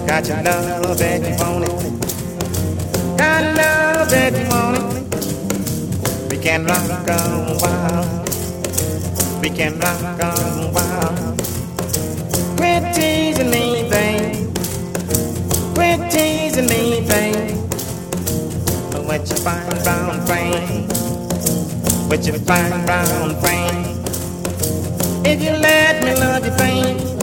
Got your love that you want it. Got love that you want it. We can rock a while. We can rock a while. Quit teasing me, babe. Quit teasing me, babe. What you find round frame? What you find round frame? If you let me love you, babe.